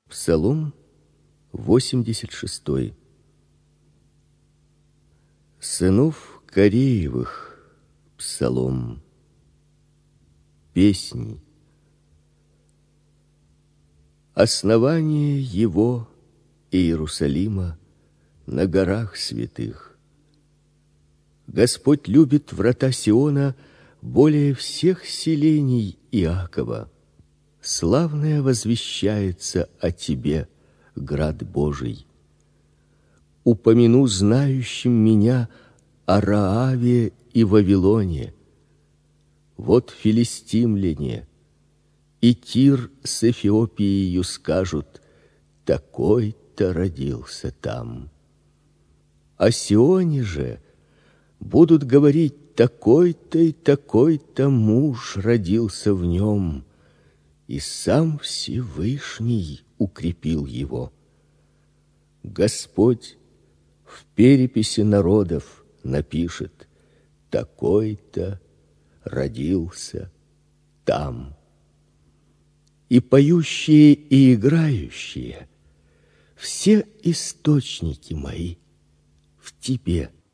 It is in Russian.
Псалом 86. Сынов Кореевых псалом. Песни. Основание его, Иерусалима, на горах святых. Господь любит врата Сиона более всех селений Иакова. Славное возвещается о тебе, град Божий. Упомяну знающим меня о Рааве и Вавилоне. Вот филистимляне и Тир с Эфиопией скажут: такой-то родился там. О Сионе же будут говорить: такой-то и такой-то муж родился в нем, и сам Всевышний укрепил его. Господь в переписи народов напишет: такой-то родился там. И поющие, и играющие, все источники мои в тебе.